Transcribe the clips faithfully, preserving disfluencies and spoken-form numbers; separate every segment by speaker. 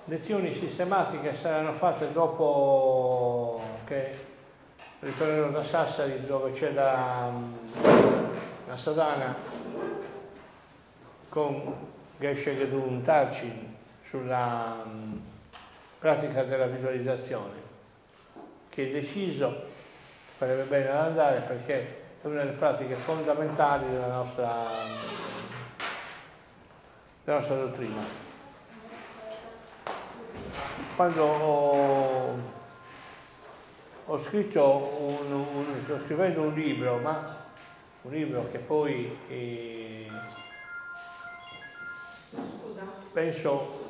Speaker 1: lezioni sistematiche saranno fatte dopo che ritornerò da Sassari, dove c'è la, la Sadana con Geshe Gedun Tarcin sulla um, pratica della visualizzazione, che è deciso, farebbe bene ad andare perché è una delle pratiche fondamentali della nostra, della nostra dottrina. Quando ho, ho scritto un, un, sto scrivendo un libro, ma un libro che poi eh, penso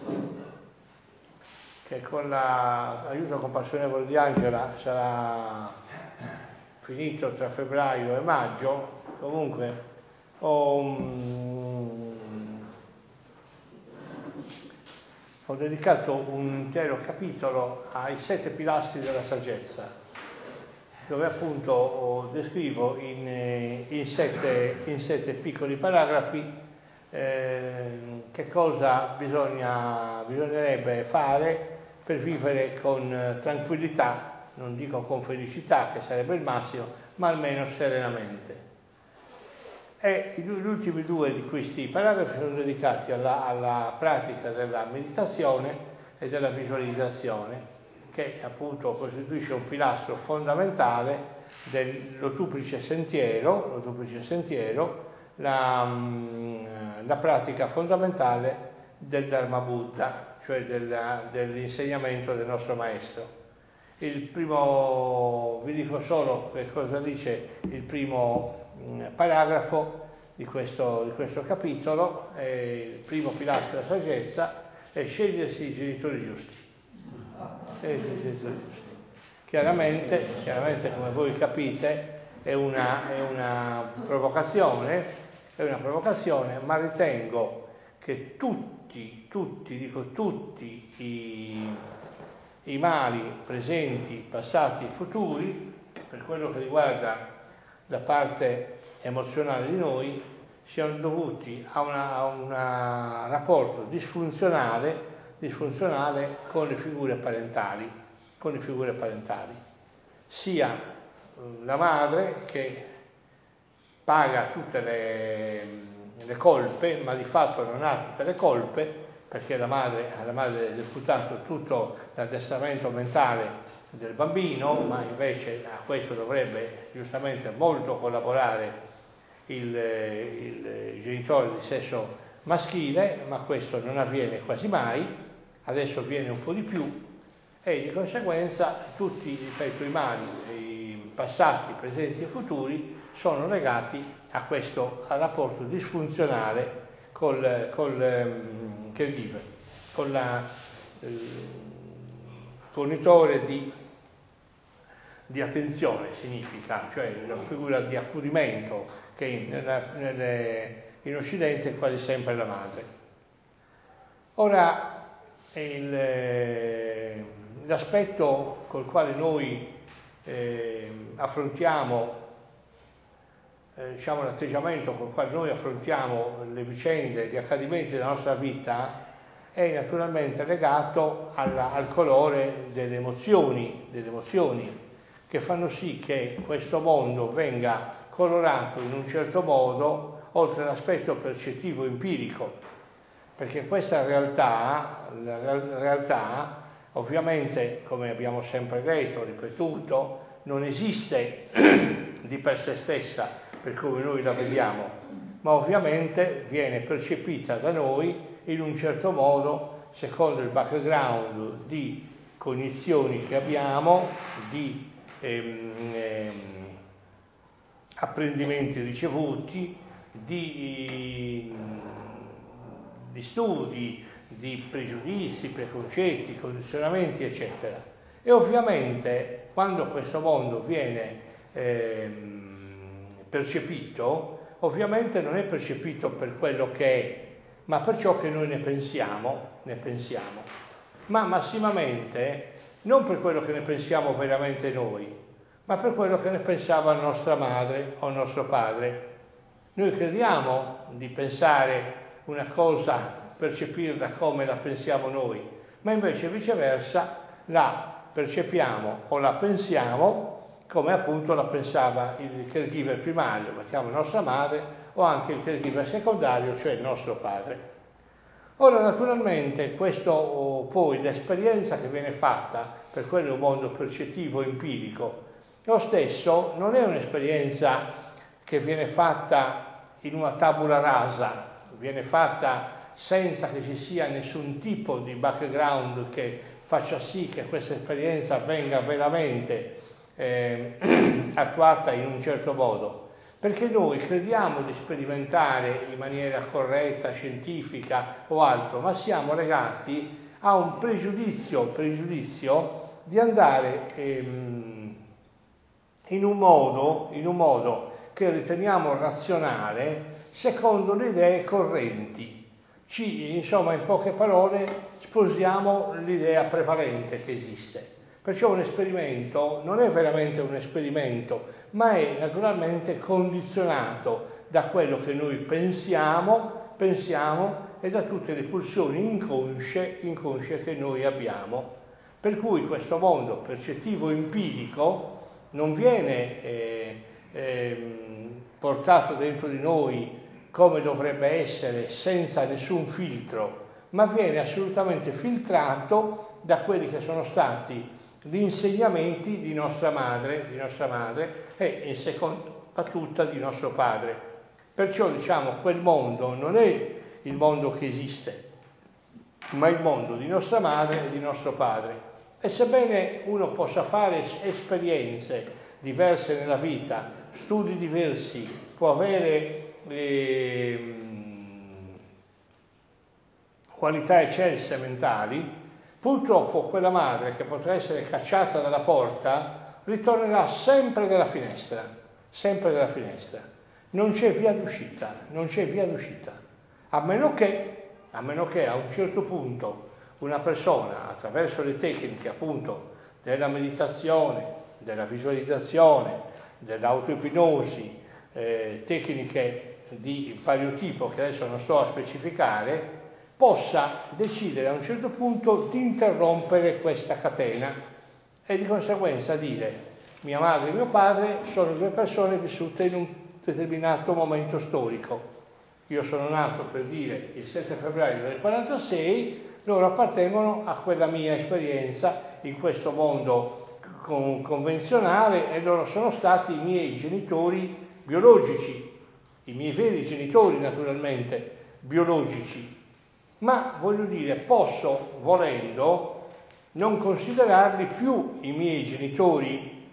Speaker 1: che con l'aiuto compassionevole di Angela sarà finito tra febbraio e maggio. Comunque ho, um, ho dedicato un intero capitolo ai sette pilastri della saggezza, dove appunto descrivo in, in, sette, in sette piccoli paragrafi eh, che cosa bisogna, bisognerebbe fare per vivere con tranquillità, non dico con felicità, che sarebbe il massimo, ma almeno serenamente. E gli ultimi due di questi paragrafi sono dedicati alla, alla pratica della meditazione e della visualizzazione, che appunto costituisce un pilastro fondamentale dello duplice sentiero, lo duplice sentiero, la, la pratica fondamentale del Dharma Buddha, cioè della, dell'insegnamento del nostro maestro. Il primo, vi dico solo che cosa dice il primo paragrafo di questo, di questo capitolo. È il primo pilastro della saggezza è scegliersi i genitori giusti. Scegliersi i genitori giusti. Chiaramente, chiaramente come voi capite è una, è una provocazione, è una provocazione, ma ritengo che tutti, tutti, dico tutti i, i mali presenti, passati e futuri, per quello che riguarda la parte emozionale di noi, siano dovuti a un rapporto disfunzionale, disfunzionale con le figure parentali, con le figure parentali. Sia la madre che paga tutte le, le colpe, ma di fatto non ha tutte le colpe, perché la madre, alla madre è deputato tutto l'addestramento mentale del bambino, ma invece a questo dovrebbe giustamente molto collaborare il, il genitore di sesso maschile, ma questo non avviene quasi mai, adesso avviene un po' di più, e di conseguenza tutti, ripeto, i mali, i passati, presenti e futuri sono legati a questo a rapporto disfunzionale col, col um, caregiver, con la eh, fornitore di, di attenzione, significa, cioè la figura di accudimento che in, nella, nelle, in Occidente è quasi sempre la madre. Ora, il, l'aspetto col quale noi eh, affrontiamo, eh, diciamo l'atteggiamento col quale noi affrontiamo le vicende, gli accadimenti della nostra vita è naturalmente legato alla, al colore delle emozioni, delle emozioni che fanno sì che questo mondo venga colorato in un certo modo, oltre all'aspetto percettivo empirico, perché questa realtà, la realtà ovviamente, come abbiamo sempre detto, ripetuto, non esiste di per sé stessa per come noi la vediamo, ma ovviamente viene percepita da noi in un certo modo secondo il background di cognizioni che abbiamo, di ehm, ehm, apprendimenti ricevuti, di, di studi, di pregiudizi, preconcetti, condizionamenti, eccetera. E ovviamente quando questo mondo viene ehm, percepito, ovviamente non è percepito per quello che è, ma per ciò che noi ne pensiamo, ne pensiamo. Ma massimamente non per quello che ne pensiamo veramente noi, ma per quello che ne pensava nostra madre o nostro padre. Noi crediamo di pensare una cosa, percepirla come la pensiamo noi, ma invece viceversa la percepiamo o la pensiamo come appunto la pensava il caregiver primario, mettiamo nostra madre, o anche il caregiver secondario, cioè il nostro padre. Ora naturalmente questo poi l'esperienza che viene fatta, per quello è un mondo percettivo empirico, lo stesso non è un'esperienza che viene fatta in una tabula rasa, viene fatta senza che ci sia nessun tipo di background che faccia sì che questa esperienza venga veramente eh, attuata in un certo modo, perché noi crediamo di sperimentare in maniera corretta, scientifica o altro, ma siamo legati a un pregiudizio, pregiudizio di andare ehm, in un modo, in un modo che riteniamo razionale secondo le idee correnti. Ci, insomma, in poche parole, sposiamo l'idea prevalente che esiste. Perciò un esperimento non è veramente un esperimento, ma è naturalmente condizionato da quello che noi pensiamo, pensiamo e da tutte le pulsioni inconsce, inconsce che noi abbiamo. Per cui questo mondo percettivo empirico non viene eh, eh, portato dentro di noi come dovrebbe essere, senza nessun filtro, ma viene assolutamente filtrato da quelli che sono stati gli insegnamenti di nostra madre, di nostra madre e in seconda battuta di nostro padre. Perciò diciamo quel mondo non è il mondo che esiste, ma il mondo di nostra madre e di nostro padre. E sebbene uno possa fare esperienze diverse nella vita, studi diversi, può avere eh, qualità eccelse mentali, purtroppo quella madre che potrà essere cacciata dalla porta ritornerà sempre dalla finestra, sempre dalla finestra. Non c'è via d'uscita, non c'è via d'uscita. A meno che, a meno che a un certo punto una persona, attraverso le tecniche appunto della meditazione, della visualizzazione, dell'autoipnosi, eh, tecniche di vario tipo che adesso non sto a specificare, possa decidere a un certo punto di interrompere questa catena e di conseguenza dire: mia madre e mio padre sono due persone vissute in un determinato momento storico. Io sono nato, per dire, il sette febbraio del quarantasei, loro appartengono a quella mia esperienza in questo mondo con- convenzionale e loro sono stati i miei genitori biologici, i miei veri genitori naturalmente biologici. Ma voglio dire, posso, volendo, non considerarli più i miei genitori,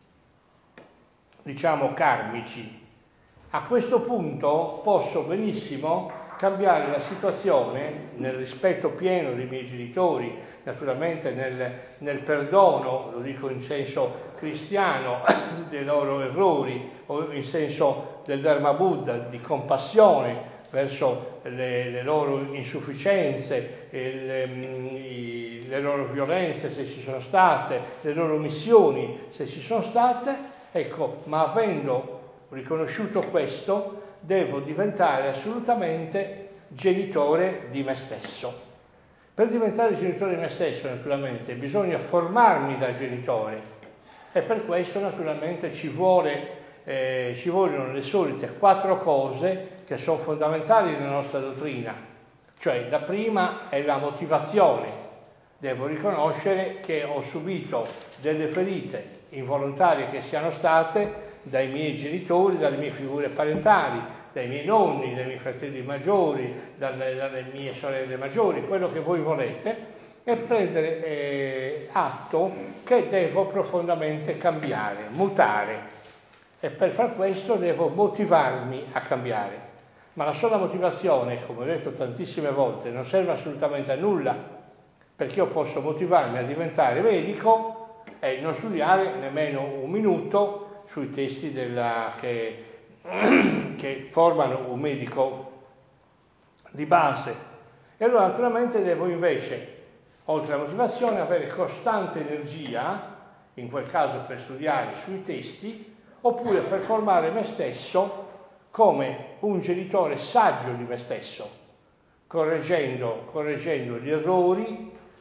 Speaker 1: diciamo, karmici. A questo punto posso benissimo cambiare la situazione nel rispetto pieno dei miei genitori, naturalmente nel, nel perdono, lo dico in senso cristiano, dei loro errori, o in senso del Dharma Buddha, di compassione verso le, le loro insufficienze, le, le loro violenze se ci sono state, le loro missioni se ci sono state, ecco, ma avendo riconosciuto questo, devo diventare assolutamente genitore di me stesso. Per diventare genitore di me stesso, naturalmente, bisogna formarmi da genitore e per questo, naturalmente, ci vuole, eh, ci vogliono le solite quattro cose che sono fondamentali nella nostra dottrina. Cioè, la prima è la motivazione. Devo riconoscere che ho subito delle ferite involontarie che siano state dai miei genitori, dalle mie figure parentali, dai miei nonni, dai miei fratelli maggiori, dalle, dalle mie sorelle maggiori, quello che voi volete, e prendere eh, atto che devo profondamente cambiare, mutare. E per far questo devo motivarmi a cambiare. Ma la sola motivazione, come ho detto tantissime volte, non serve assolutamente a nulla, perché io posso motivarmi a diventare medico e non studiare nemmeno un minuto sui testi della, che, che formano un medico di base. E allora naturalmente devo invece, oltre alla motivazione, avere costante energia, in quel caso per studiare sui testi, oppure per formare me stesso come un genitore saggio di me stesso, correggendo, correggendo gli errori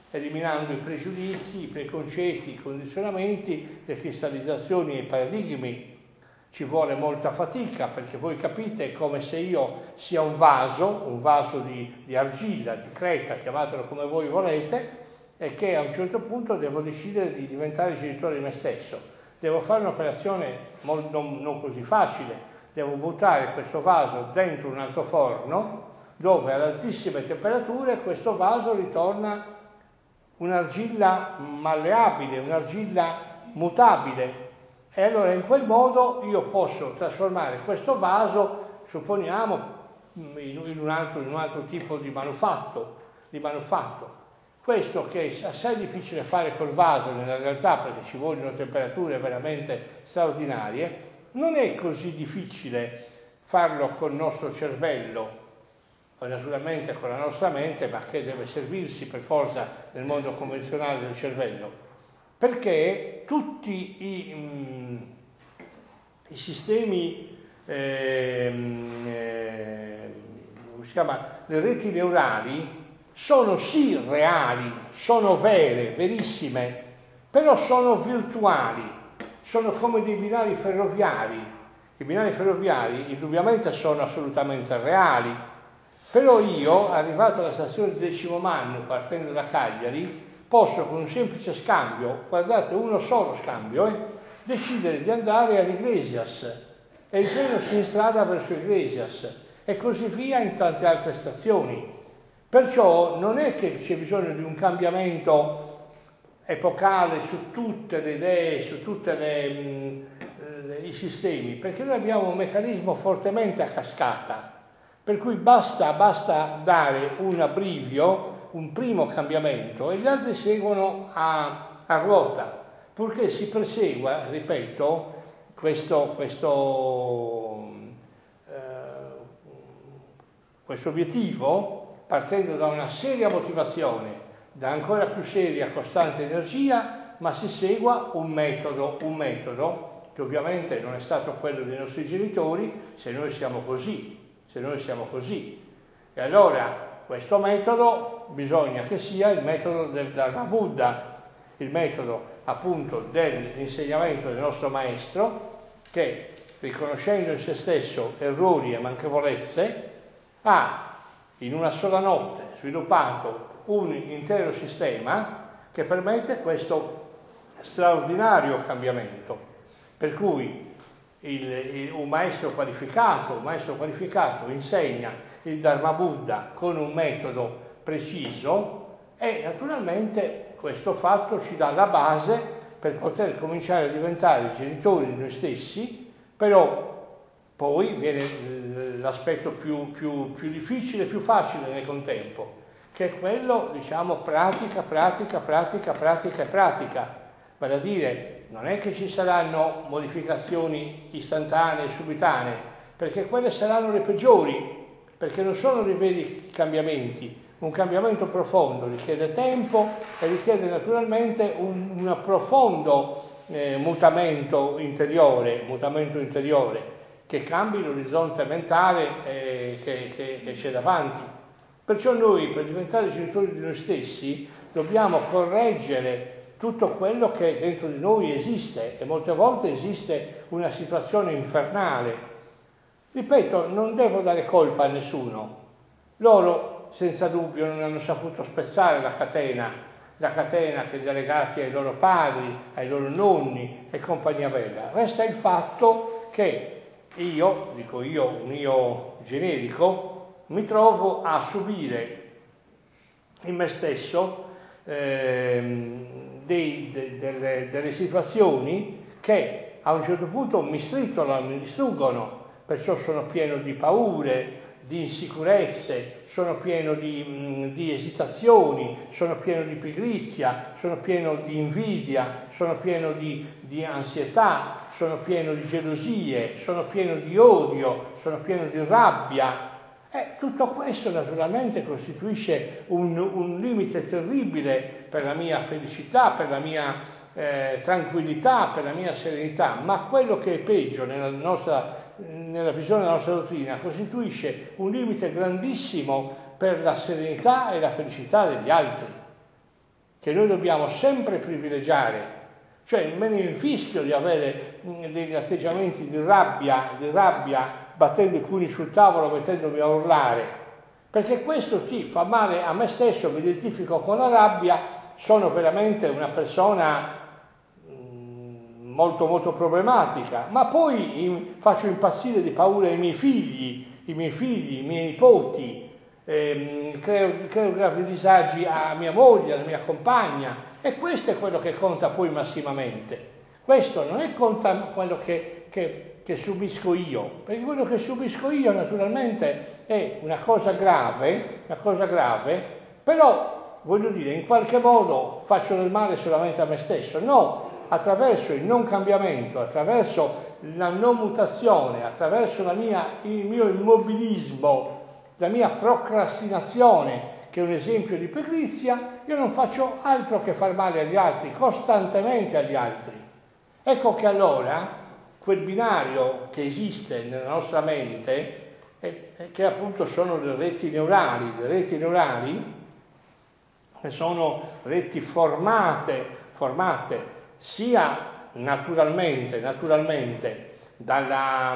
Speaker 1: eliminando i pregiudizi, i preconcetti, i condizionamenti, le cristallizzazioni e i paradigmi. Ci vuole molta fatica, perché voi capite, è come se io sia un vaso, un vaso di, di argilla, di creta, chiamatelo come voi volete, e che a un certo punto devo decidere di diventare genitore di me stesso. Devo fare un'operazione non, non così facile, devo buttare questo vaso dentro un altoforno, dove ad altissime temperature questo vaso ritorna un'argilla malleabile, un'argilla mutabile. E allora in quel modo io posso trasformare questo vaso, supponiamo, in un altro, in un altro tipo di manufatto, di manufatto. Questo che è assai difficile fare col vaso nella realtà, perché ci vogliono temperature veramente straordinarie, non è così difficile farlo col nostro cervello, o naturalmente con la nostra mente, ma che deve servirsi per forza nel mondo convenzionale del cervello. Perché tutti i, mh, i sistemi, eh, eh, come si chiama, le reti neurali sono sì reali, sono vere, verissime, però sono virtuali, sono come dei binari ferroviari. I binari ferroviari indubbiamente sono assolutamente reali, però io, arrivato alla stazione di Decimo Manno, partendo da Cagliari, posso con un semplice scambio, guardate, uno solo scambio, eh, decidere di andare ad Iglesias e il treno si instrada verso Iglesias e così via in tante altre stazioni. Perciò non è che c'è bisogno di un cambiamento epocale su tutte le idee, su tutti i sistemi, perché noi abbiamo un meccanismo fortemente a cascata, per cui basta, basta dare un abbrivio, un primo cambiamento, e gli altri seguono a, a ruota, purché si persegua, ripeto, questo, questo, eh, questo obiettivo, partendo da una seria motivazione, da ancora più seria costante energia, ma si segua un metodo, un metodo che ovviamente non è stato quello dei nostri genitori, se noi siamo così, se noi siamo così. E allora questo metodo bisogna che sia il metodo del Dharma Buddha, il metodo appunto dell'insegnamento del nostro maestro, che riconoscendo in se stesso errori e manchevolezze ha in una sola notte sviluppato un intero sistema che permette questo straordinario cambiamento, per cui il, il, un maestro qualificato, un maestro qualificato insegna il Dharma Buddha con un metodo preciso e naturalmente questo fatto ci dà la base per poter cominciare a diventare genitori di noi stessi, però poi viene l'aspetto più, più, più difficile e più facile nel contempo, che è quello, diciamo, pratica, pratica, pratica, pratica e pratica. Vale a dire, non è che ci saranno modificazioni istantanee, subitanee, perché quelle saranno le peggiori, perché non sono dei veri cambiamenti. Un cambiamento profondo richiede tempo e richiede naturalmente un, un profondo eh, mutamento interiore, mutamento interiore, che cambi l'orizzonte mentale eh, che, che, che c'è davanti. Perciò noi, per diventare genitori di noi stessi, dobbiamo correggere tutto quello che dentro di noi esiste, e molte volte esiste una situazione infernale. Ripeto, non devo dare colpa a nessuno. Loro, senza dubbio, non hanno saputo spezzare la catena, la catena che li ha legati ai loro padri, ai loro nonni e compagnia bella. Resta il fatto che io, dico io, un io generico, mi trovo a subire in me stesso ehm, dei, de, delle, delle situazioni che a un certo punto mi stritolano, mi distruggono, perciò sono pieno di paure, di insicurezze, sono pieno di, mh, di esitazioni, sono pieno di pigrizia, sono pieno di invidia, sono pieno di, di ansietà, sono pieno di gelosie, sono pieno di odio, sono pieno di rabbia. E tutto questo naturalmente costituisce un, un limite terribile per la mia felicità, per la mia eh, tranquillità, per la mia serenità, ma quello che è peggio nella, nostra, nella visione della nostra dottrina costituisce un limite grandissimo per la serenità e la felicità degli altri. che noi dobbiamo sempre privilegiare. Cioè me ne infischio di avere degli atteggiamenti di rabbia, di rabbia, battendo i pugni sul tavolo, mettendomi a urlare, perché questo sì, fa male a me stesso, mi identifico con la rabbia, sono veramente una persona mh, molto molto problematica, ma poi in, faccio impazzire di paura i miei figli, i miei figli, i miei nipoti, ehm, creo, creo gravi disagi a mia moglie, alla mia compagna. E questo è quello che conta poi massimamente. Questo non è conta quello che, che, che subisco io, perché quello che subisco io naturalmente è una cosa grave, una cosa grave, però voglio dire, in qualche modo faccio del male solamente a me stesso. No, attraverso il non cambiamento, attraverso la non mutazione, attraverso la mia, il mio immobilismo, la mia procrastinazione, che è un esempio di pigrizia, io non faccio altro che far male agli altri, costantemente agli altri. Ecco che allora quel binario che esiste nella nostra mente, e, e che appunto sono le reti neurali, le reti neurali che sono reti formate, formate sia naturalmente, naturalmente dalla,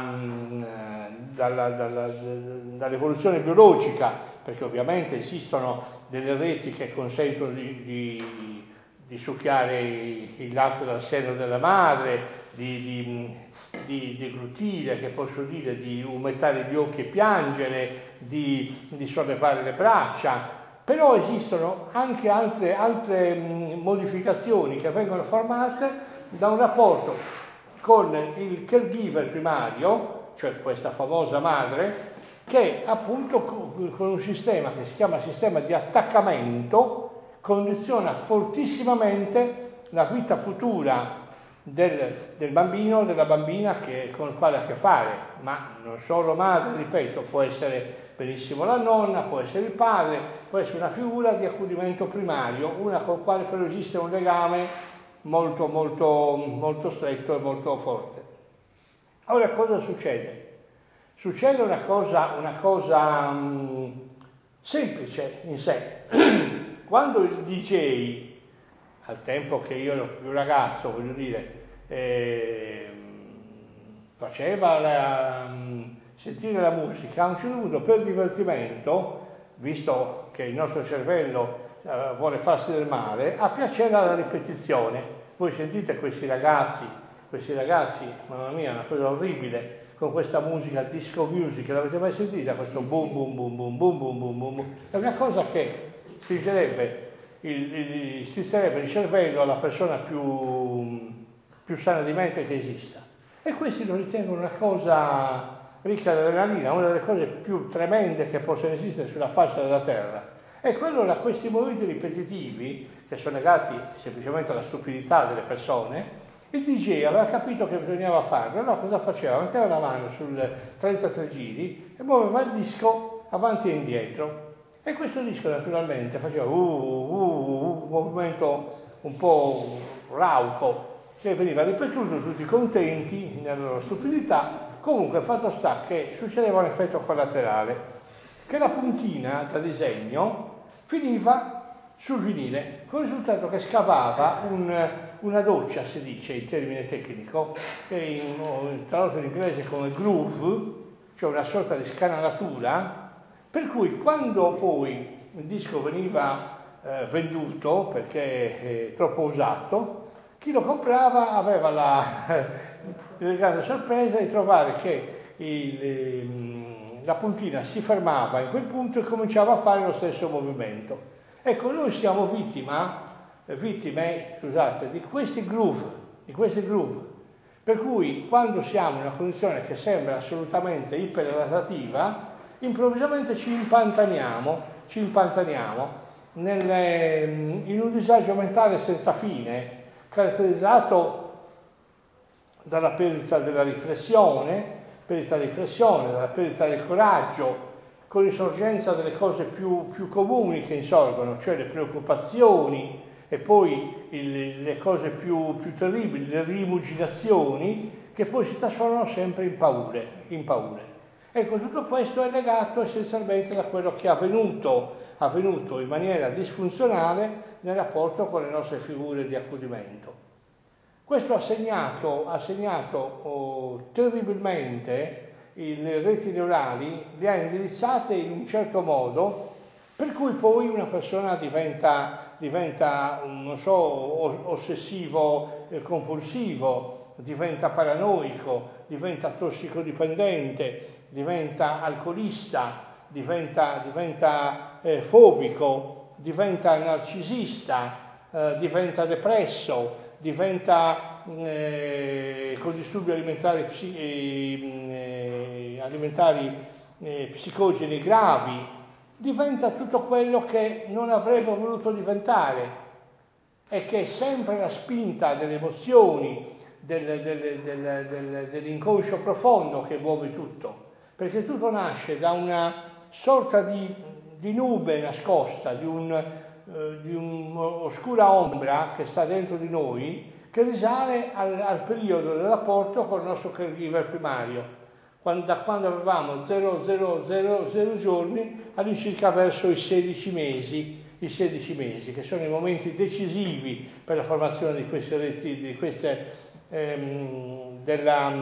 Speaker 1: dalla, dalla, dall'evoluzione biologica, perché ovviamente esistono delle reti che consentono di, di, di succhiare il latte dal seno della madre, di, di, di deglutire, che posso dire, di umettare gli occhi e piangere, di, di sollevare le braccia, però esistono anche altre, altre modificazioni che vengono formate da un rapporto con il caregiver primario, cioè questa famosa madre, che appunto con un sistema che si chiama sistema di attaccamento condiziona fortissimamente la vita futura del, del bambino o della bambina che, con il quale ha a che fare, ma non solo madre, ripeto, può essere benissimo la nonna, può essere il padre, può essere una figura di accudimento primario, una con la quale però esiste un legame molto molto molto stretto e molto forte. Ora cosa succede? Succede una cosa, una cosa mh, semplice in sé. Quando il D J, al tempo che io ero più ragazzo, voglio dire, eh, faceva la, mh, sentire la musica, a un certo punto per divertimento, visto che il nostro cervello eh, vuole farsi del male, ha piacere alla ripetizione. Voi sentite questi ragazzi, questi ragazzi, mamma mia, una cosa orribile, con questa musica, disco music, l'avete mai sentita? Questo boom boom boom boom boom boom boom boom. È una cosa che strizzerebbe il, il, strizzerebbe il cervello alla persona più, più sana di mente che esista. E questi lo ritengono una cosa ricca di adrenalina, una delle cose più tremende che possono esistere sulla faccia della terra. Ecco, allora questi movimenti ripetitivi, che sono legati semplicemente alla stupidità delle persone, il D J aveva capito che bisognava farlo, allora cosa faceva? Metteva la mano sul trentatré giri e muoveva il disco avanti e indietro. E questo disco naturalmente faceva uh, uh, uh, un movimento un po' rauco, che veniva ripetuto, tutti contenti nella loro stupidità. Comunque fatto sta che succedeva un effetto collaterale, che la puntina da disegno finiva sul vinile, con il risultato che scavava un, una doccia, si dice in termine tecnico, che in, tradotto in inglese come groove, cioè una sorta di scanalatura, per cui quando poi il disco veniva eh, venduto perché è troppo usato, chi lo comprava aveva la, la grande sorpresa di trovare che il, la puntina si fermava in quel punto e cominciava a fare lo stesso movimento. Ecco, noi siamo vittima, vittime, scusate, di questi groove, di questi groove, per cui quando siamo in una condizione che sembra assolutamente iperadattativa, improvvisamente ci impantaniamo, ci impantaniamo nelle, in un disagio mentale senza fine, caratterizzato dalla perdita della riflessione, perdita della riflessione, dalla perdita del coraggio, con l'insorgenza delle cose più, più comuni che insorgono, cioè le preoccupazioni e poi il, le cose più, più terribili, le rimuginazioni, che poi si trasformano sempre in paure, in paure. Ecco, tutto questo è legato essenzialmente da quello che è avvenuto avvenuto in maniera disfunzionale nel rapporto con le nostre figure di accudimento. Questo ha segnato, ha segnato oh, terribilmente le reti neurali, le ha indirizzate in un certo modo, per cui poi una persona diventa, diventa non so, ossessivo eh, compulsivo, diventa paranoico, diventa tossicodipendente, diventa alcolista, diventa, diventa eh, fobico, diventa narcisista, eh, diventa depresso, diventa eh, con disturbi alimentari, psi, eh, alimentari eh, psicogeni gravi, diventa tutto quello che non avrebbe voluto diventare, e che è sempre la spinta delle emozioni, del, del, del, del, dell'inconscio profondo che muove tutto, perché tutto nasce da una sorta di, di nube nascosta, di un di un'oscura ombra che sta dentro di noi, che risale al, al periodo del rapporto con il nostro caregiver primario, quando, da quando avevamo zero zero zero zero giorni all'incirca verso i sedici mesi, i sedici mesi, che sono i momenti decisivi per la formazione di queste reti, di queste, ehm, della,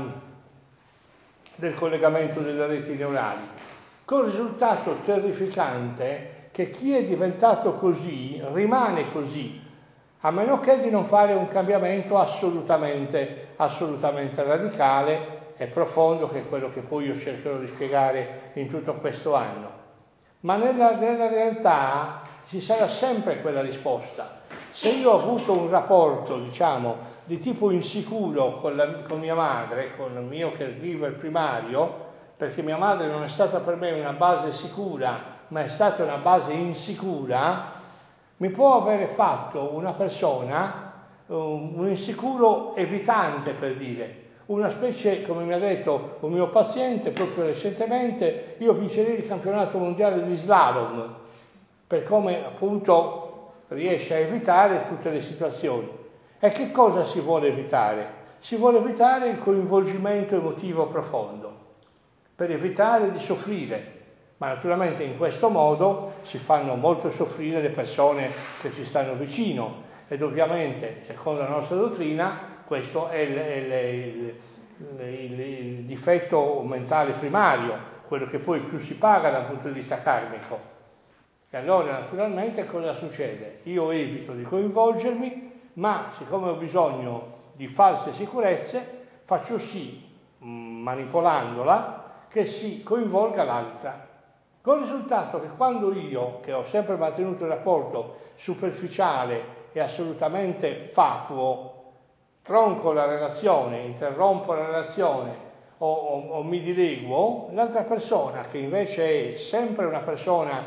Speaker 1: del collegamento delle reti neurali, con il risultato terrificante che chi è diventato così rimane così, a meno che di non fare un cambiamento assolutamente, assolutamente radicale e profondo, che è quello che poi io cercherò di spiegare in tutto questo anno. Ma nella, nella realtà ci sarà sempre quella risposta. Se io ho avuto un rapporto, diciamo, di tipo insicuro con, la, con mia madre, con il mio caregiver primario, perché mia madre non è stata per me una base sicura, ma è stata una base insicura, mi può avere fatto una persona, un, un insicuro evitante, per dire, una specie, come mi ha detto un mio paziente proprio recentemente, io vincerei il campionato mondiale di slalom, per come appunto riesce a evitare tutte le situazioni. E che cosa si vuole evitare? Si vuole evitare il coinvolgimento emotivo profondo, per evitare di soffrire. Ma naturalmente in questo modo si fanno molto soffrire le persone che ci stanno vicino, ed ovviamente, secondo la nostra dottrina, questo è il, il, il, il, il difetto mentale primario, quello che poi più si paga dal punto di vista karmico. E allora naturalmente cosa succede? Io evito di coinvolgermi, ma siccome ho bisogno di false sicurezze, faccio sì, manipolandola, che si coinvolga l'altra. Con il risultato che quando io, che ho sempre mantenuto un rapporto superficiale e assolutamente fatuo, tronco la relazione, interrompo la relazione o, o, o mi dileguo, l'altra persona, che invece è sempre una persona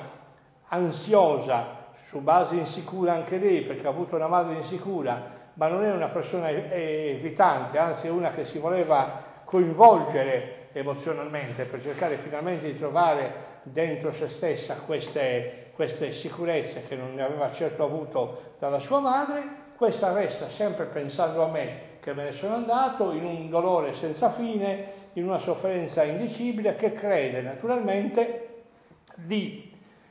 Speaker 1: ansiosa, su base insicura anche lei, perché ha avuto una madre insicura, ma non è una persona evitante, anzi è una che si voleva coinvolgere emozionalmente per cercare finalmente di trovare dentro se stessa queste, queste sicurezze che non ne aveva certo avuto dalla sua madre, questa resta sempre pensando a me che me ne sono andato, in un dolore senza fine, in una sofferenza indicibile, che crede naturalmente di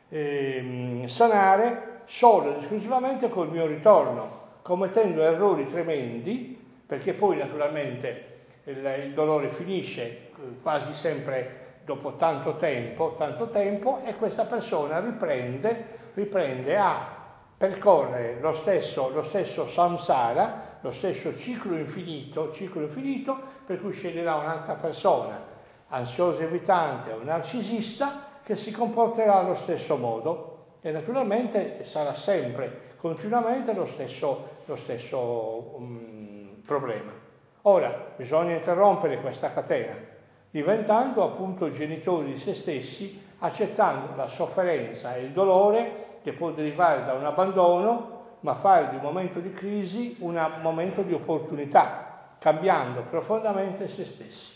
Speaker 1: eh, sanare solo ed esclusivamente col mio ritorno, commettendo errori tremendi, perché poi naturalmente il, il dolore finisce quasi sempre dopo tanto tempo, tanto tempo, e questa persona riprende, riprende a percorrere lo stesso, lo stesso samsara, lo stesso ciclo infinito, ciclo infinito, per cui sceglierà un'altra persona, ansiosa evitante o narcisista, che si comporterà allo stesso modo, e naturalmente sarà sempre, continuamente, lo stesso, lo stesso um, problema. Ora, bisogna interrompere questa catena, diventando appunto genitori di se stessi, accettando la sofferenza e il dolore che può derivare da un abbandono, ma fare di un momento di crisi un momento di opportunità, cambiando profondamente se stessi.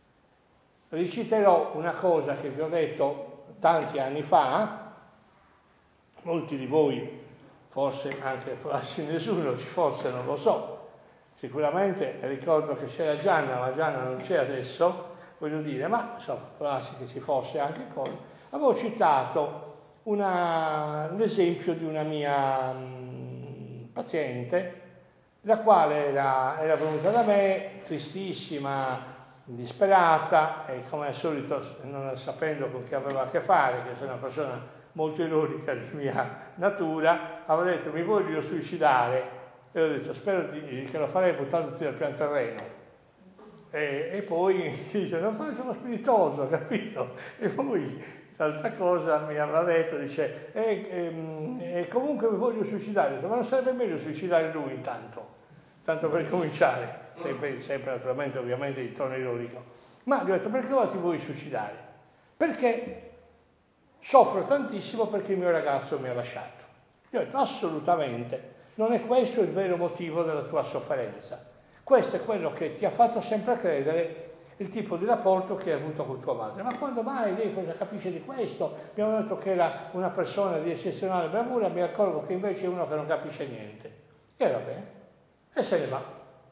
Speaker 1: Riciterò una cosa che vi ho detto tanti anni fa, molti di voi, forse anche quasi nessuno, forse non lo so, sicuramente ricordo che c'era Gianna, ma Gianna non c'è adesso, voglio dire, ma insomma, quasi che ci fosse anche cosa. Avevo citato una, un esempio di una mia mh, paziente, la quale era, era venuta da me tristissima, disperata, e come al solito, non sapendo con chi aveva a che fare, che sono una persona molto ironica di mia natura, aveva detto: mi voglio suicidare. E ho detto: spero di, che lo farei buttandoti dal pian terreno. E, e poi dice: non faccio lo spiritoso, capito? E poi l'altra cosa mi aveva detto, dice: e, e, e comunque mi voglio suicidare. Ho detto: ma non sarebbe meglio suicidare lui intanto, tanto per cominciare, sempre, sempre naturalmente, ovviamente in tono ironico. Ma gli ho detto: perché ora ti vuoi suicidare? Perché soffro tantissimo perché il mio ragazzo mi ha lasciato. Gli ho detto: assolutamente, non è questo il vero motivo della tua sofferenza. Questo è quello che ti ha fatto sempre credere il tipo di rapporto che hai avuto con tua madre. Ma quando mai lei cosa capisce di questo? Abbiamo detto che era una persona di eccezionale bravura, mi accorgo che invece è uno che non capisce niente. E va bene, e se ne va.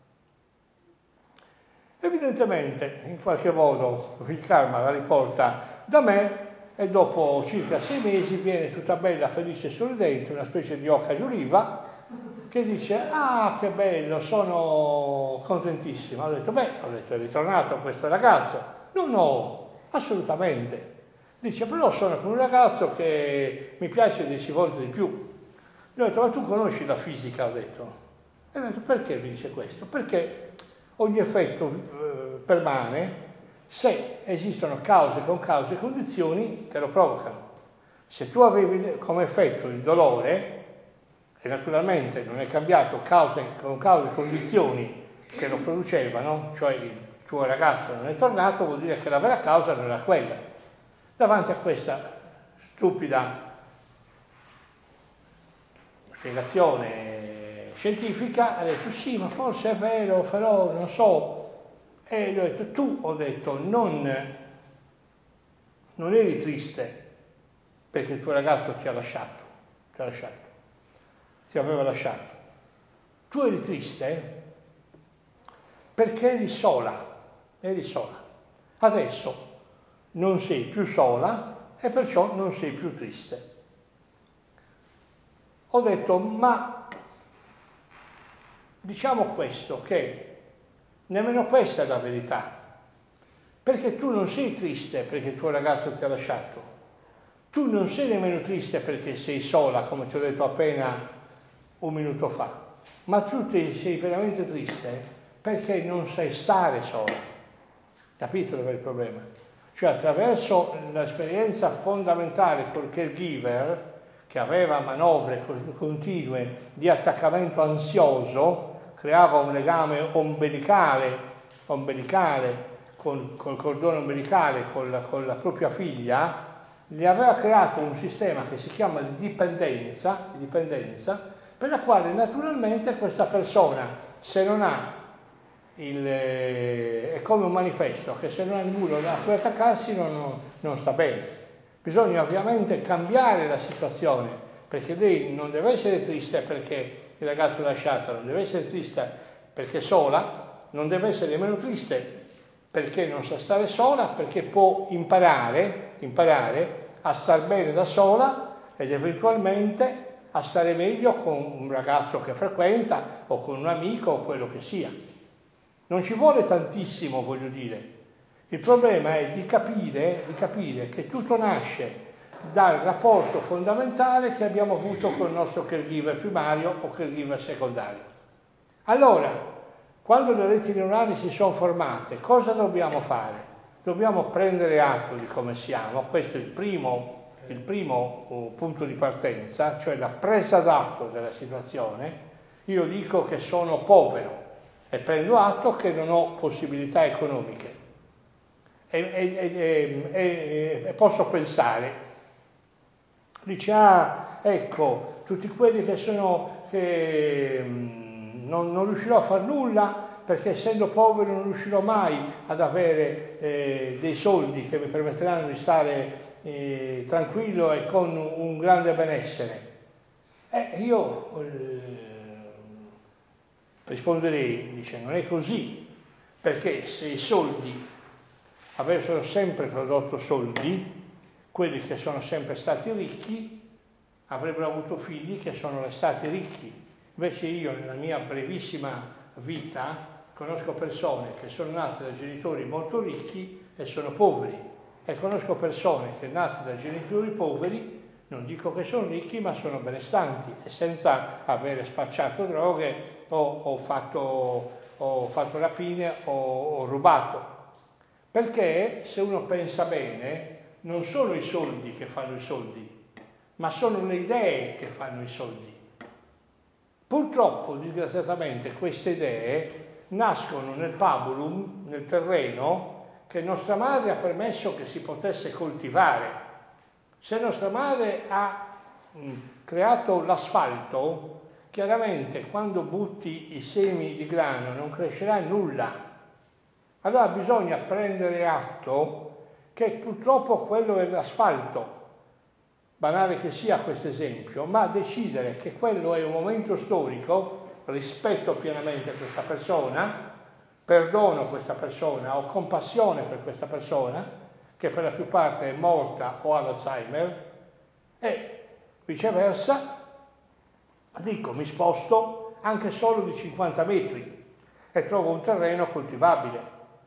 Speaker 1: Evidentemente, in qualche modo, il karma la riporta da me, e dopo circa sei mesi viene tutta bella, felice e sorridente, una specie di oca giuriva, che dice: ah, che bello, sono contentissima. Ho detto: beh, ho detto, è ritornato questo ragazzo? No, no, assolutamente. Dice: però sono con un ragazzo che mi piace dieci volte di più. Gli ho detto: ma tu conosci la fisica? Ho detto. E ho detto: perché mi dice questo? Perché ogni effetto eh, permane se esistono cause, concause e condizioni che lo provocano. Se tu avevi come effetto il dolore, e naturalmente non è cambiato cause, con cause e condizioni che lo producevano, cioè il tuo ragazzo non è tornato, vuol dire che la vera causa non era quella. Davanti a questa stupida spiegazione scientifica ha detto: sì, ma forse è vero, però non so. E gli ho detto: tu, ho detto, non, non eri triste perché il tuo ragazzo ti ha lasciato, ti ha lasciato, ti aveva lasciato. Tu eri triste perché eri sola, eri sola. Adesso non sei più sola e perciò non sei più triste. Ho detto: ma diciamo questo, che nemmeno questa è la verità, perché tu non sei triste perché il tuo ragazzo ti ha lasciato, tu non sei nemmeno triste perché sei sola, come ti ho detto appena un minuto fa, ma tu ti sei veramente triste perché non sai stare sola. Capito dov'è il problema? Cioè, attraverso l'esperienza fondamentale col caregiver, che aveva manovre continue di attaccamento ansioso, creava un legame ombelicale, ombelicale col, col cordone ombelicale con la, con la propria figlia, gli aveva creato un sistema che si chiama di dipendenza, di dipendenza, per la quale naturalmente questa persona, se non ha il, è come un manifesto, che se non ha il muro a cui attaccarsi non, non, non sta bene. Bisogna ovviamente cambiare la situazione, perché lei non deve essere triste perché il ragazzo l'ha lasciata, non deve essere triste perché è sola, non deve essere nemmeno triste perché non sa stare sola, perché può imparare, imparare a star bene da sola ed eventualmente a stare meglio con un ragazzo che frequenta o con un amico o quello che sia. Non ci vuole tantissimo, voglio dire. Il problema è di capire, di capire che tutto nasce dal rapporto fondamentale che abbiamo avuto con il nostro caregiver primario o caregiver secondario. Allora, quando le reti neurali si sono formate, cosa dobbiamo fare? Dobbiamo prendere atto di come siamo, questo è il primo, il primo uh, punto di partenza, cioè la presa d'atto della situazione. Io dico che sono povero e prendo atto che non ho possibilità economiche e, e, e, e, e posso pensare, dice: ah, ecco, tutti quelli che sono che mh, non, non riuscirò a far nulla perché essendo povero non riuscirò mai ad avere eh, dei soldi che mi permetteranno di stare eh, tranquillo e con un grande benessere. E eh, io eh, risponderei, dice: non è così, perché se i soldi avessero sempre prodotto soldi, quelli che sono sempre stati ricchi avrebbero avuto figli che sono stati ricchi. Invece io nella mia brevissima vita conosco persone che sono nate da genitori molto ricchi e sono poveri, e conosco persone che nate da genitori poveri, non dico che sono ricchi, ma sono benestanti e senza avere spacciato droghe o, o, fatto, o fatto rapine o, o rubato. Perché se uno pensa bene, non sono i soldi che fanno i soldi, ma sono le idee che fanno i soldi. Purtroppo, disgraziatamente, queste idee nascono nel pabulum, nel terreno che nostra madre ha permesso che si potesse coltivare. Se nostra madre ha mh, creato l'asfalto, chiaramente quando butti i semi di grano non crescerà nulla. Allora bisogna prendere atto che purtroppo quello è l'asfalto, banale che sia questo esempio, ma decidere che quello è un momento storico, rispetto pienamente questa persona, perdono questa persona, ho compassione per questa persona, che per la più parte è morta o ha l'Alzheimer, e viceversa, dico, mi sposto anche solo di cinquanta metri e trovo un terreno coltivabile.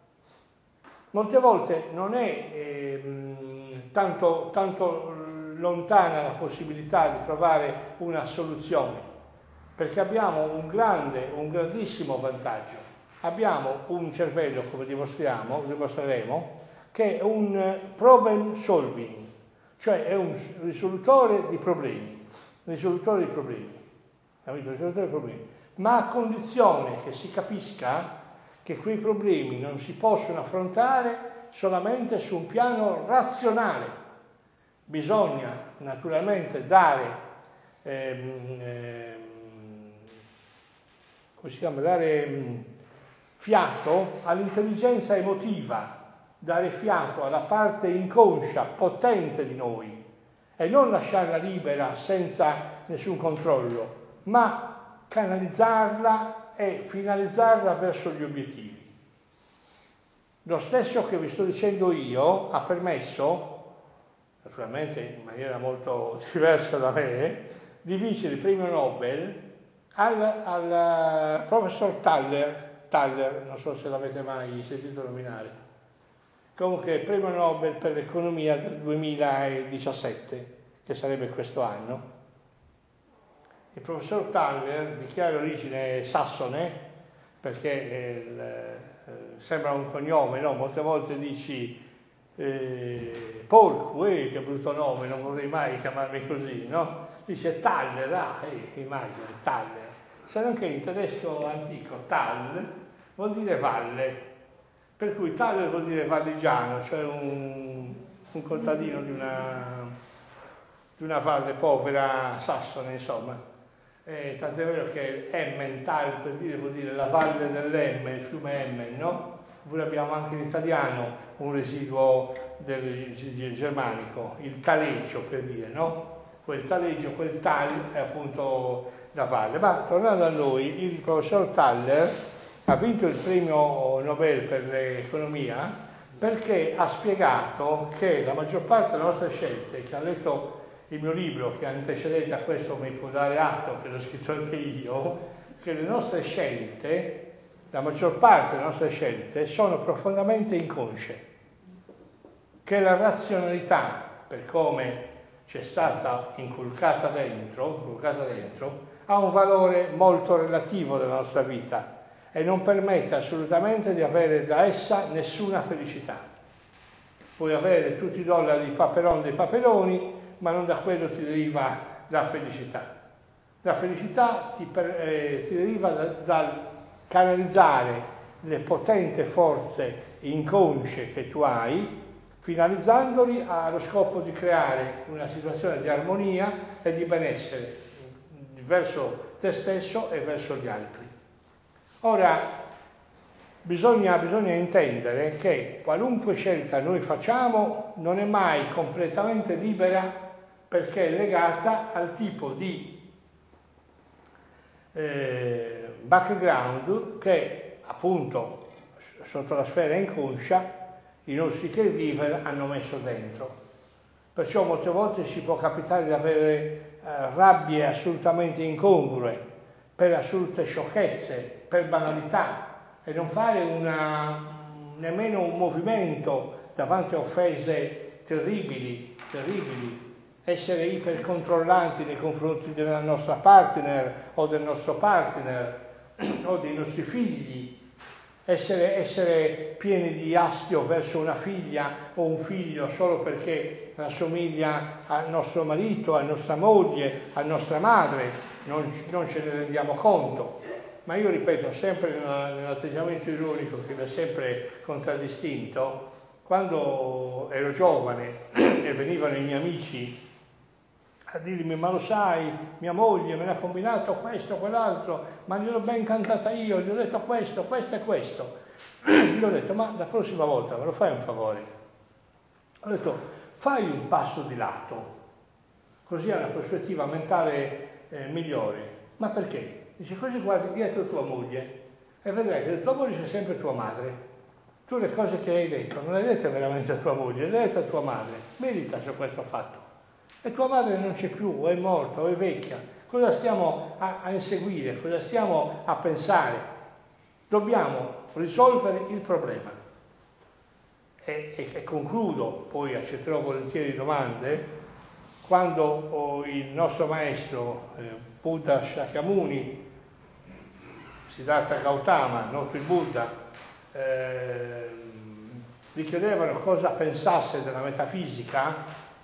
Speaker 1: Molte volte non è eh, tanto, tanto lontana la possibilità di trovare una soluzione, perché abbiamo un grande, un grandissimo vantaggio. Abbiamo un cervello, come dimostriamo, dimostreremo, che è un problem solving, cioè è un risolutore di problemi, risolutore di problemi, risolutore di problemi, ma a condizione che si capisca che quei problemi non si possono affrontare solamente su un piano razionale. Bisogna naturalmente dare, ehm, ehm, come si chiama, dare ehm, fiato all'intelligenza emotiva, dare fiato alla parte inconscia, potente di noi, e non lasciarla libera senza nessun controllo, ma canalizzarla e finalizzarla verso gli obiettivi. Lo stesso che vi sto dicendo io ha permesso, naturalmente in maniera molto diversa da me, di vincere il premio Nobel al, al professor Thaler, Thaler, non so se l'avete mai sentito nominare. Comunque il premio Nobel per l'economia del duemiladiciassette, che sarebbe questo anno. Il professor Thaler, di chiara origine sassone, perché il, eh, sembra un cognome, no? Molte volte dici eh, porco, eh, che brutto nome, non vorrei mai chiamarmi così, no? Dice Thaler, ah, eh, immagina, Thaler. Se non che in tedesco antico Tal vuol dire valle. Per cui Thaler vuol dire valligiano, cioè un, un contadino di una, di una valle povera sassone, insomma. E tant'è vero che Emmental, per dire, vuol dire la valle dell'Emme, il fiume Emmen, no? Oppure abbiamo anche in italiano un residuo del, del germanico, il taleggio, per dire, no? Quel taleggio, quel tal è appunto la valle. Ma tornando a noi, il professor Thaler ha vinto il premio Nobel per l'economia perché ha spiegato che la maggior parte delle nostre scelte, che ha letto il mio libro che antecedente a questo mi può dare atto, che l'ho scritto anche io, che le nostre scelte, la maggior parte delle nostre scelte sono profondamente inconsce, che la razionalità, per come ci è stata inculcata dentro, inculcata dentro, ha un valore molto relativo della nostra vita e non permette assolutamente di avere da essa nessuna felicità. Puoi avere tutti i dollari di Paperon dei Paperoni, ma non da quello ti deriva la felicità. La felicità ti, per, eh, ti deriva da, dal canalizzare le potenti forze inconsce che tu hai, finalizzandoli allo scopo di creare una situazione di armonia e di benessere verso te stesso e verso gli altri. Ora, bisogna, bisogna intendere che qualunque scelta noi facciamo non è mai completamente libera, perché è legata al tipo di eh, background che appunto sotto la sfera inconscia i nostri caregiver hanno messo dentro. Perciò molte volte ci può capitare di avere eh, rabbie assolutamente incongrue, per assolute sciocchezze, per banalità, e non fare una, nemmeno un movimento davanti a offese terribili, terribili, essere ipercontrollanti nei confronti della nostra partner o del nostro partner o dei nostri figli, essere, essere pieni di astio verso una figlia o un figlio solo perché assomiglia al nostro marito, a nostra moglie, a nostra madre, non, non ce ne rendiamo conto. Ma io ripeto, sempre nell'atteggiamento ironico che mi ha sempre contraddistinto, quando ero giovane e venivano i miei amici a dirmi: ma lo sai, mia moglie me l'ha combinato questo, quell'altro, ma gliel'ho ben cantata io, gli ho detto questo, questo e questo. Gli ho detto: ma la prossima volta me lo fai un favore? Ho detto: fai un passo di lato, così hai una prospettiva mentale eh, migliore. Ma perché? Dice: così guardi dietro tua moglie e vedrai che tua moglie c'è sempre tua madre. Tu le cose che hai detto non le hai dette veramente a tua moglie, le hai dette a tua madre. Medita su questo fatto. E tua madre non c'è più, o è morta, o è vecchia. Cosa stiamo a, a inseguire? Cosa stiamo a pensare? Dobbiamo risolvere il problema. E, e, e concludo, poi accetterò volentieri domande. Quando oh, il nostro maestro eh, Buddha Shakyamuni, Siddhartha Gautama, noto il Buddha, eh, gli chiedevano cosa pensasse della metafisica,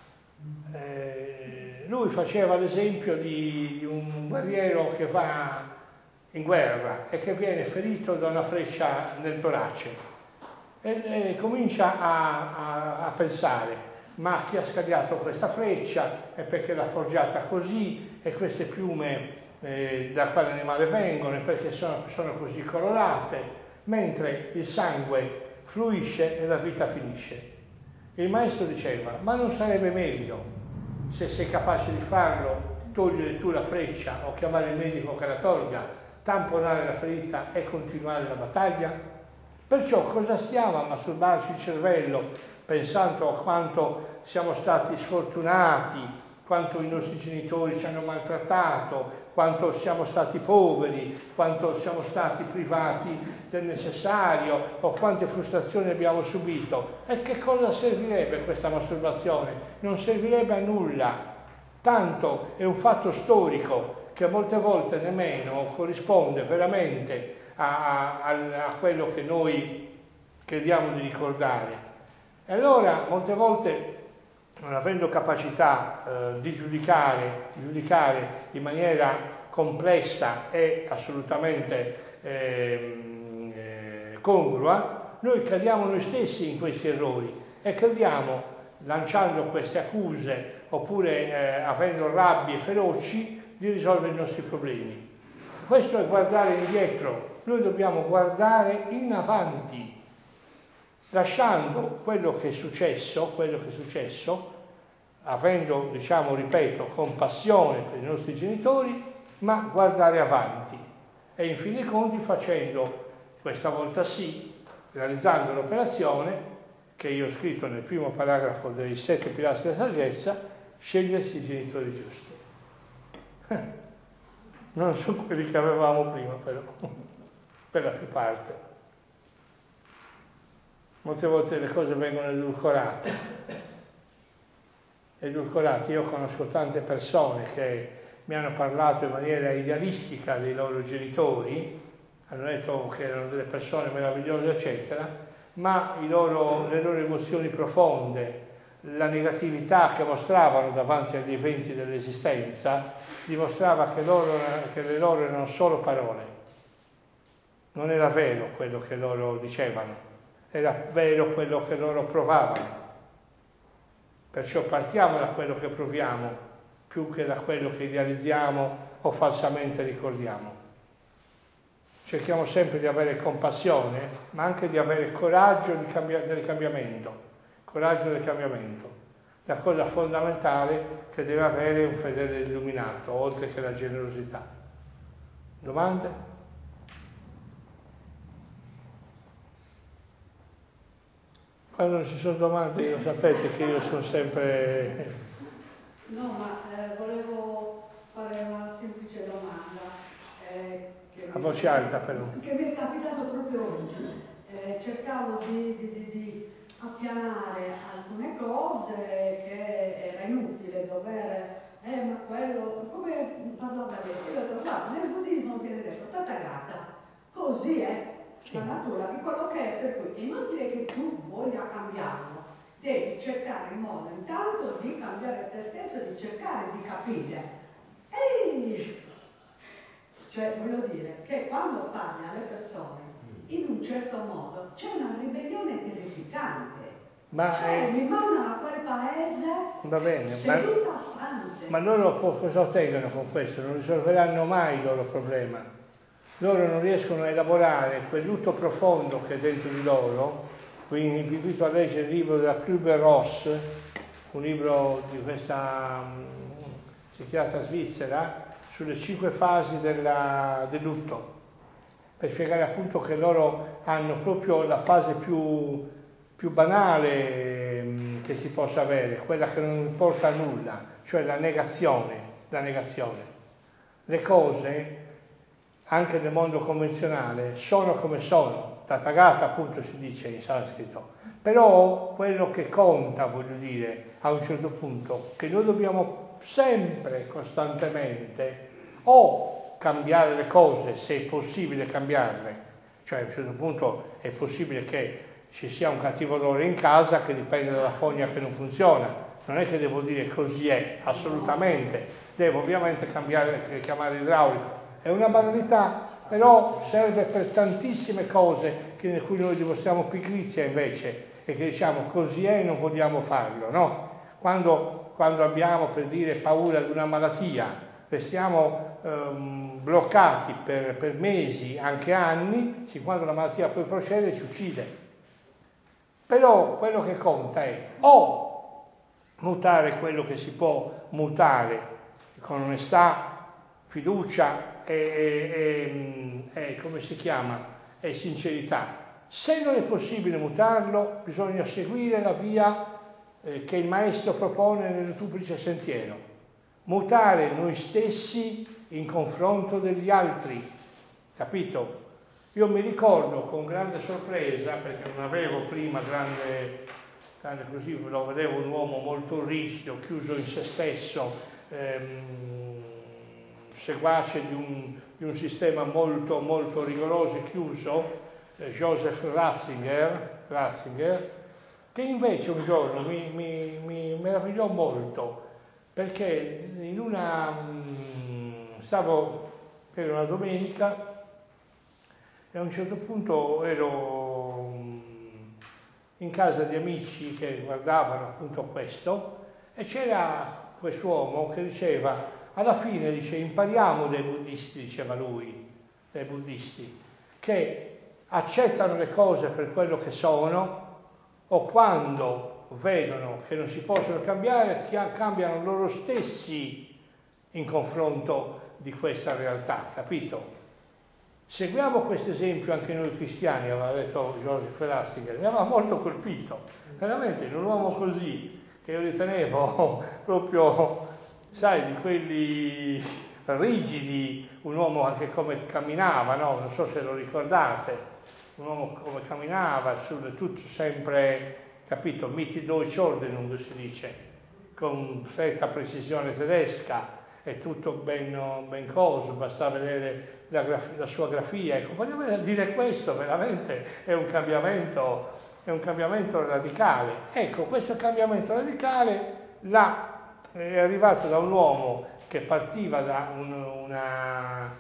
Speaker 1: eh, lui faceva l'esempio di, di un guerriero che va in guerra e che viene ferito da una freccia nel torace e, e comincia a, a, a pensare: ma chi ha scagliato questa freccia e perché l'ha forgiata così, e queste piume eh, da quale animale vengono e perché sono, sono così colorate, mentre il sangue fluisce e la vita finisce. Il maestro diceva: ma non sarebbe meglio, se sei capace di farlo, togliere tu la freccia o chiamare il medico che la tolga, tamponare la ferita e continuare la battaglia? Perciò cosa stiamo a masturbarci il cervello pensando a quanto siamo stati sfortunati, quanto i nostri genitori ci hanno maltrattato, quanto siamo stati poveri, quanto siamo stati privati del necessario o quante frustrazioni abbiamo subito? E che cosa servirebbe questa masturbazione? Non servirebbe a nulla. Tanto è un fatto storico che molte volte nemmeno corrisponde veramente a, a, a quello che noi crediamo di ricordare. E allora molte volte, non avendo capacità eh, di giudicare, di giudicare in maniera complessa e assolutamente eh, eh, congrua, noi cadiamo noi stessi in questi errori e crediamo, lanciando queste accuse oppure eh, avendo rabbie feroci, di risolvere i nostri problemi. Questo è guardare indietro. Noi dobbiamo guardare in avanti, lasciando quello che è successo, quello che è successo, avendo, diciamo, ripeto, compassione per i nostri genitori, ma guardare avanti e in fin dei conti facendo, questa volta sì, realizzando l'operazione che io ho scritto nel primo paragrafo dei sette pilastri della saggezza: scegliersi i genitori giusti. Non sono quelli che avevamo prima, però, per la più parte. Molte volte le cose vengono edulcorate. Edulcorate. Io conosco tante persone che mi hanno parlato in maniera idealistica dei loro genitori, hanno detto che erano delle persone meravigliose, eccetera, ma i loro, le loro emozioni profonde, la negatività che mostravano davanti agli eventi dell'esistenza, dimostrava che, loro, che le loro erano solo parole. Non era vero quello che loro dicevano. Era vero quello che loro provavano. Perciò partiamo da quello che proviamo, più che da quello che idealizziamo o falsamente ricordiamo. Cerchiamo sempre di avere compassione, ma anche di avere coraggio di cambi- del cambiamento. Coraggio del cambiamento. La cosa fondamentale che deve avere un fedele illuminato, oltre che la generosità. Domande? Quando ci sono domande, lo sapete che io sono sempre...
Speaker 2: No, ma eh, volevo fare una semplice domanda. Eh, che
Speaker 1: A voce alta però.
Speaker 2: Che mi è capitato proprio oggi. Eh, cercavo di, di, di, di appianare alcune cose che era inutile dover... Eh, ma quello... Come parlava lei? Io ho detto, guarda, nel buddismo viene detto, tathagata, così è la natura di quello che è, per cui è inutile che tu voglia cambiarlo, devi cercare il modo intanto di cambiare te stesso e di cercare di capire. Ehi! Cioè, voglio dire che quando parli alle persone in un certo modo c'è una ribellione terrificante.
Speaker 1: Ma
Speaker 2: cioè,
Speaker 1: è...
Speaker 2: mi mandano a quel paese
Speaker 1: Va bene,
Speaker 2: seduta
Speaker 1: ma...
Speaker 2: stante.
Speaker 1: Ma loro cosa ottengono con questo? Non risolveranno mai il loro problema. Loro non riescono a elaborare quel lutto profondo che è dentro di loro. Quindi vi invito a leggere il libro della Kübler-Ross, un libro di questa um, psichiatra svizzera, sulle cinque fasi della, del lutto, per spiegare appunto che loro hanno proprio la fase più, più banale um, che si possa avere, quella che non porta a nulla, cioè la negazione, la negazione. Le cose, anche nel mondo convenzionale, sono come sono, tathagata appunto si dice in sanscrito, però quello che conta, voglio dire, a un certo punto, che noi dobbiamo sempre, costantemente, o cambiare le cose, se è possibile cambiarle, cioè a un certo punto è possibile che ci sia un cattivo odore in casa che dipende dalla fogna che non funziona, non è che devo dire così è, assolutamente, devo ovviamente cambiare, chiamare l'idraulico. È una banalità, però serve per tantissime cose che, in cui noi dimostriamo pigrizia invece e che diciamo così è e non vogliamo farlo, no? Quando, quando abbiamo, per dire, paura di una malattia, restiamo ehm, bloccati per, per mesi, anche anni, sì, quando la malattia poi procede ci uccide. Però quello che conta è o mutare quello che si può mutare con onestà, fiducia, E, e, e, e come si chiama? E sincerità. Se non è possibile mutarlo, bisogna seguire la via eh, che il maestro propone nel duplice sentiero. Mutare noi stessi in confronto degli altri. Capito? Io mi ricordo con grande sorpresa, perché non avevo prima grande, grande così, lo vedevo un uomo molto rigido, chiuso in se stesso, ehm, seguace di un, di un sistema molto, molto rigoroso e chiuso, eh, Joseph Ratzinger, Ratzinger, che invece un giorno mi, mi, mi meravigliò molto, perché in una, mh, stavo, era una domenica, e a un certo punto ero mh, in casa di amici che guardavano appunto questo, e c'era quest'uomo che diceva, alla fine dice, impariamo dai buddisti, diceva lui, dai buddisti, che accettano le cose per quello che sono, o quando vedono che non si possono cambiare, cambiano loro stessi in confronto di questa realtà, capito? Seguiamo questo esempio anche noi cristiani, aveva detto Joseph Ratzinger, mi aveva molto colpito, veramente, in un uomo così, che io ritenevo proprio, sai, di quelli rigidi, un uomo anche come camminava, no? Non so se lo ricordate, un uomo come camminava, sul, tutto sempre, capito, miti Deutschordnung si dice, con stretta precisione tedesca, è tutto ben, ben coso, basta vedere la, graf- la sua grafia. Ecco, voglio dire questo, veramente è un cambiamento, è un cambiamento radicale. Ecco, questo cambiamento radicale là, è arrivato da un uomo che partiva da un, una,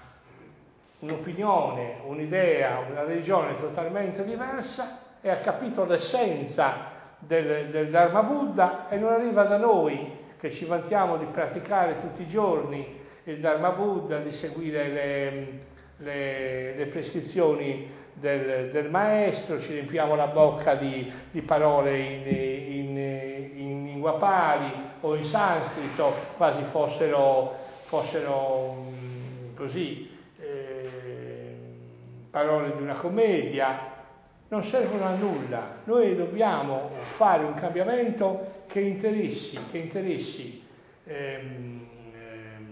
Speaker 1: un'opinione, un'idea, una religione totalmente diversa e ha capito l'essenza del, del Dharma Buddha e non arriva da noi che ci vantiamo di praticare tutti i giorni il Dharma Buddha, di seguire le, le, le prescrizioni del, del maestro, ci riempiamo la bocca di, di parole in, in, in lingua pali o in sanscrito, quasi fossero, fossero così eh, parole di una commedia, non servono a nulla. Noi dobbiamo fare un cambiamento che interessi, che interessi ehm, ehm,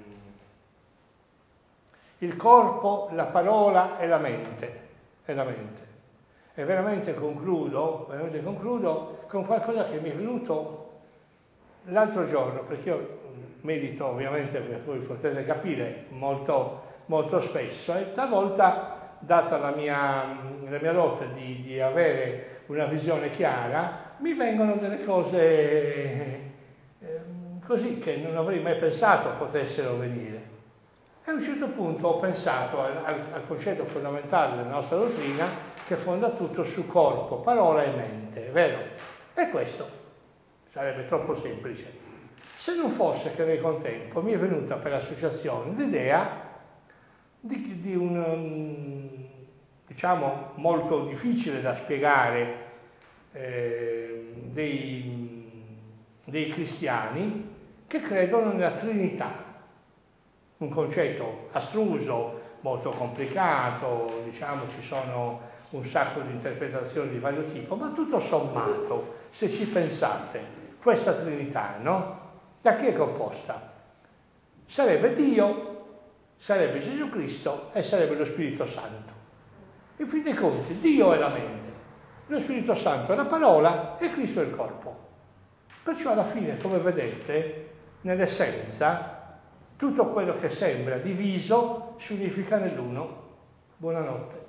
Speaker 1: il corpo, la parola e la mente. E la mente. E veramente concludo, veramente concludo con qualcosa che mi è venuto l'altro giorno, perché io medito ovviamente, come voi potete capire, molto, molto spesso, e talvolta, data la mia, la mia dote di, di avere una visione chiara, mi vengono delle cose eh, così che non avrei mai pensato potessero venire. E a un certo punto ho pensato al, al, al concetto fondamentale della nostra dottrina, che fonda tutto su corpo, parola e mente, vero? E questo sarebbe troppo semplice. Se non fosse che nel contempo mi è venuta per associazione l'idea di, di un, diciamo, molto difficile da spiegare eh, dei, dei cristiani che credono nella Trinità. Un concetto astruso, molto complicato, diciamo, ci sono un sacco di interpretazioni di vario tipo, ma tutto sommato, se ci pensate, questa Trinità, no? Da chi è composta? Sarebbe Dio, sarebbe Gesù Cristo e sarebbe lo Spirito Santo. In fin dei conti, Dio è la mente, lo Spirito Santo è la parola e Cristo è il corpo. Perciò alla fine, come vedete, nell'essenza, tutto quello che sembra diviso si unifica nell'uno. Buonanotte.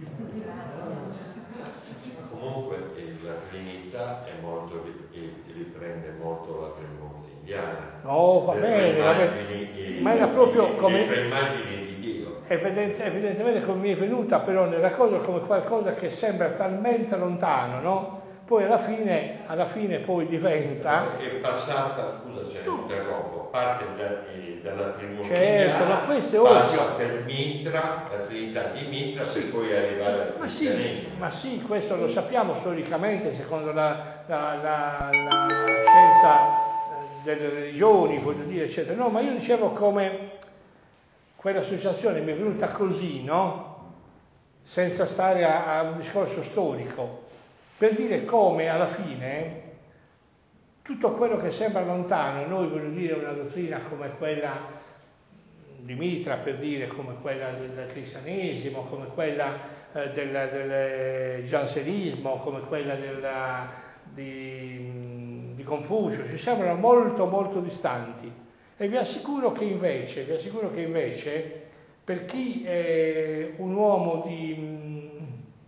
Speaker 3: Comunque la Trinità è molto, riprende molto la primordiana.
Speaker 1: No, va bene, va bene. Ma era proprio come
Speaker 3: le tre immagini di Dio.
Speaker 1: Evidente, evidentemente come mi è venuta però nella cosa come qualcosa che sembra talmente lontano, no? Poi alla fine, alla fine poi diventa...
Speaker 3: È passata, scusa se no. interrompo, parte da, eh, dalla primordiana,
Speaker 1: certo, ma questo è
Speaker 3: passa
Speaker 1: ovvio.
Speaker 3: per Mitra, la Trinità di Mitra,
Speaker 1: sì.
Speaker 3: per poi arrivare al
Speaker 1: ma sì,
Speaker 3: cristianesimo.
Speaker 1: ma sì, questo lo sappiamo storicamente, secondo la, la, la, la scienza delle religioni, voglio dire, eccetera. No, ma io dicevo come quell'associazione mi è venuta così, no? Senza stare a, a un discorso storico, per dire come alla fine tutto quello che sembra lontano, noi voglio dire una dottrina come quella di Mitra, per dire come quella del cristianesimo, come quella eh, del, del giansenismo, come quella della, di, di Confucio, ci sembrano molto molto distanti. E vi assicuro che invece, vi assicuro che invece per chi è un uomo di, mh,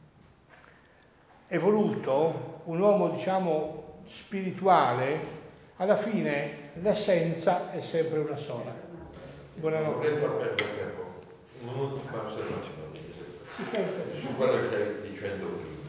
Speaker 1: evoluto, un uomo diciamo spirituale, alla fine l'essenza è sempre una sola. Buonanotte.
Speaker 3: Vorrei far perdere tempo. Un'ultima osservazione
Speaker 1: sì,
Speaker 3: su quello che stai dicendo prima.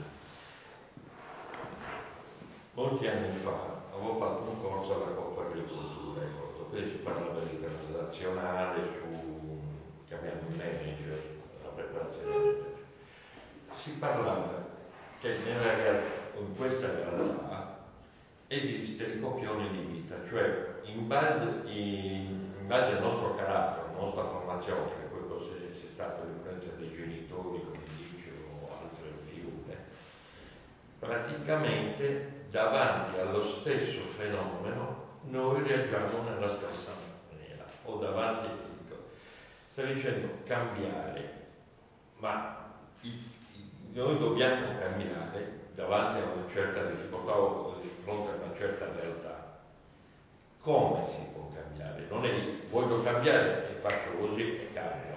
Speaker 3: Molti anni fa avevo fatto un corso alla Confagricoltura, dove si parlava di transazionale su, chiamiamo manager, la preparazione del manager. Si parlava che nella realtà, in questa realtà esiste il copione di vita, cioè in base, in, in base al nostro carattere, alla nostra formazione, che poi può essere stata l'influenza dei genitori, come dice, o altre figure, praticamente davanti allo stesso fenomeno noi reagiamo nella stessa maniera, o davanti, sta dicendo cambiare, ma il, il, noi dobbiamo cambiare davanti a una certa difficoltà o di fronte a una certa realtà. Come si può cambiare? Non è voglio cambiare e faccio così e cambio.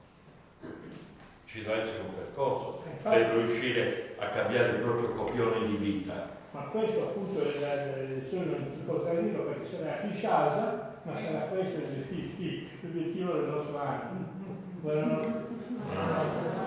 Speaker 3: Ci deve essere un percorso per riuscire a cambiare il proprio copione di vita.
Speaker 1: Ma questo appunto è la lezione, non ti potrei dirlo perché sarà Kinshasa, ma sarà questo l'obiettivo del nostro anno. Buonanotte.